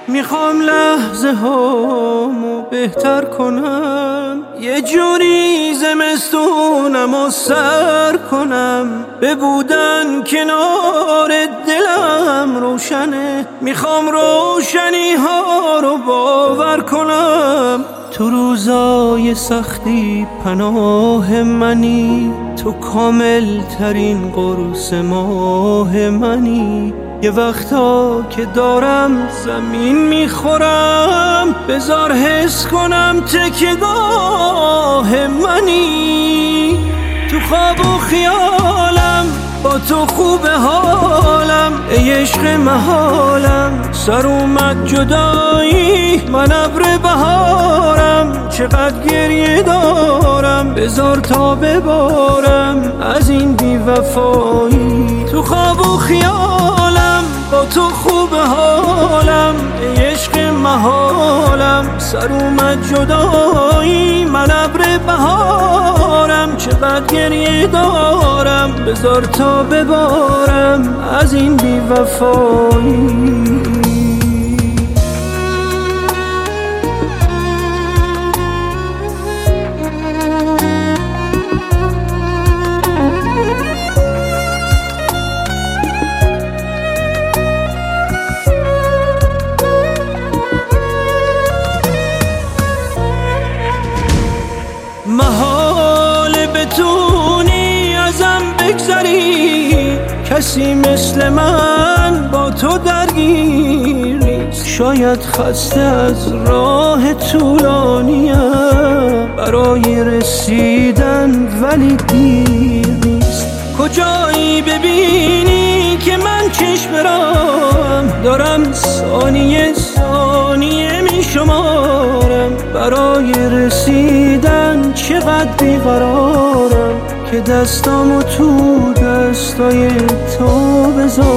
میخوام لحظه هامو بهتر کنم، یه جوری زمستونمو سر کنم. به بودن کنار دلم روشنه، میخوام روشنی ها رو باور کنم. تو روزای سختی پناه منی، تو کامل ترین قرص ماه منی. یه وقتا که دارم زمین میخورم، بذار حس کنم تکیه‌گاه منی. تو خواب و خیالم با تو خوب حالم، ای عشق محالم. سر اومد جدایی من ابر بهارم، چقدر گریه دارم بذار تا ببارم از این بی‌وفایی. تو خواب و خیالم با تو خوب حالم، ای عشق محالم. سر اومد جدایی من ابر بهارم، چقدر گریه دارم بذار تا ببارم از این بی‌وفایی. محال بتونی ازم بگذری، کسی مثل من با تو درگیر نیست. شاید خسته از راه طولانیم برای رسیدن، ولی دیر نیست. کجایی ببینی که من چشم برم دارم، ثانیه ثانیه می شمارم. برای رسیدن چقدر بیقرارم که دستامو تو دستای تو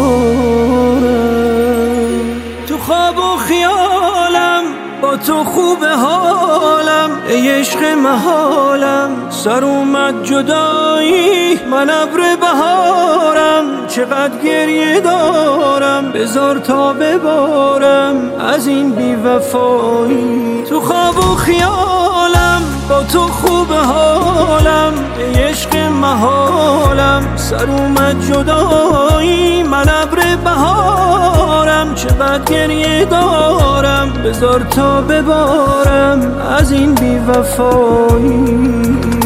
بذارم. تو خواب و خیالم با تو خوب حالم، ای عشق محالم. سر اومد جدایی من ابر بهارم، چقدر گریه دارم بذار تا ببارم از این بی‌وفایی. تو خواب و خیالم با تو خوب حالم، ای عشق محالم. سر اومد جدایی من ابر بهارم، چقدر گریه دارم بذار تا ببارم از این بی‌وفایی.